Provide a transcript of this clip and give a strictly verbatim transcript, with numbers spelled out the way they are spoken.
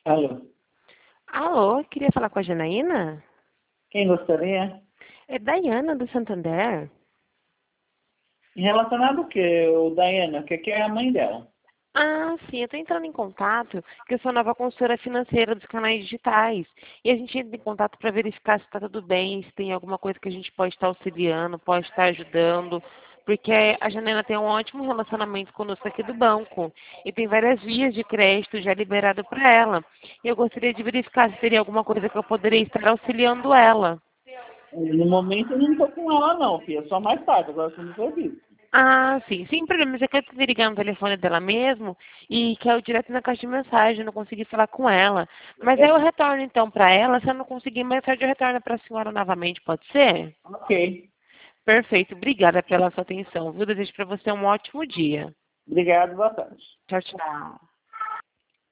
Alô, Alô, queria falar com a Janaína? quem gostaria? É Daiana do Santander. Em relacionado ao que, o Daiana, que aqui é a mãe dela. Ah, sim, eu estou entrando em contato, que eu sou nova consultora financeira dos canais digitais. E a gente entra em contato para verificar se está tudo bem, se tem alguma coisa que a gente pode estar auxiliando, pode estar ajudando. Porque a Janaína tem um ótimo relacionamento conosco aqui do banco. E tem várias vias de crédito já liberado para ela. E eu gostaria de verificar se teria alguma coisa que eu poderia estar auxiliando ela. No momento eu não estou com ela não, filha, só mais tarde, agora estou no serviço. Ah, sim, sem problemas. É que eu tentei ligar no telefone dela mesmo e caiu direto na caixa de mensagem, eu não consegui falar com ela. Mas aí eu retorno então para ela, se eu não conseguir mais tarde eu retorno para a senhora novamente, pode ser? Ok, Perfeito, obrigada pela sua atenção, viu? Desejo para você um ótimo dia. obrigado, boa tarde. Tchau, tchau.